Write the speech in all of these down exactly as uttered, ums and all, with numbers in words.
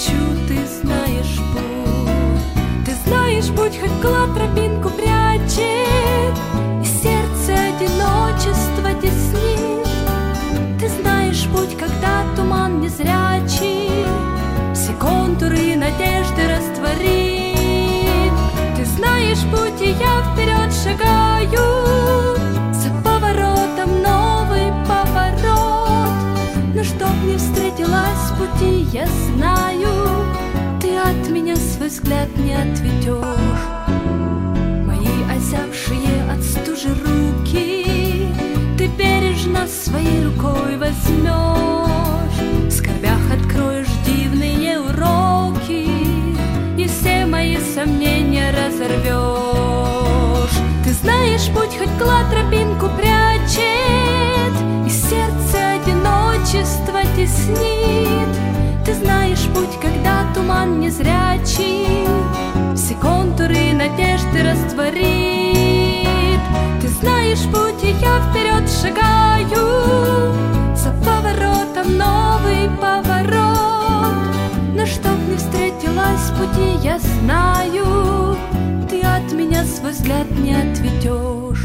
хочу, ты знаешь путь. Ты знаешь путь, хоть клад тропинку прячет, и сердце одиночество теснит. Ты знаешь путь, когда туман незрячий все контуры надежды растворит. Ты знаешь путь, и я вперед шагаю, за поворотом новый поворот. Но чтоб не встретилась пути, я знаю, ты от меня свой взгляд не отведешь. Мои озябшие от стужи руки ты бережно своей рукой возьмешь. В скорбях откроешь дивные уроки и все мои сомнения разорвешь. Ты знаешь путь, хоть клад тропинку прячет, и сердце одиночество теснит. Ты знаешь путь, когда туман незрячий все контуры надежды растворит. Ты знаешь путь, и я вперед шагаю, за поворотом новый поворот. Но чтоб не встретилась пути, я знаю, ты от меня свой взгляд не отведешь.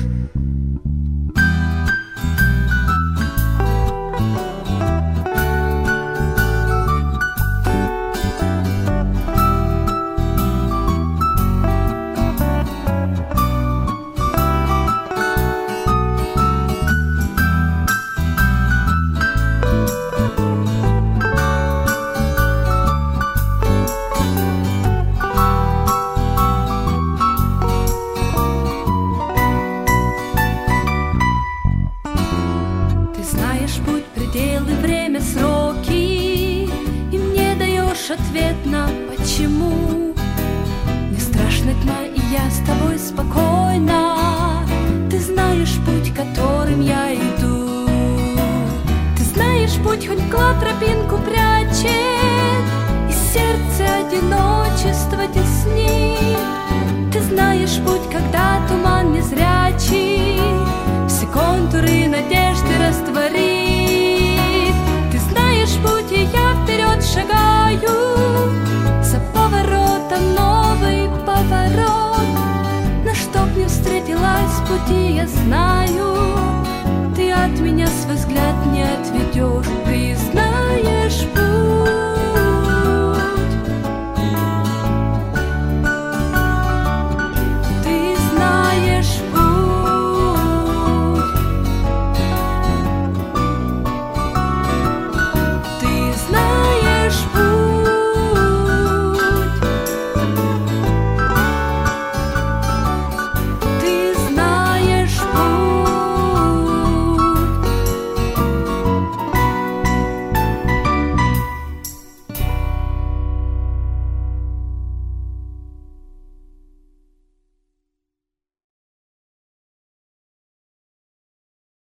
Ответ на почему. Не страшна тьма, и я с тобой спокойна. Ты знаешь путь, которым я иду. Ты знаешь путь, хоть клад тропинку прячет, и сердце одиночество теснит. Ты знаешь путь, когда туман незрячий все контуры надежды растворит.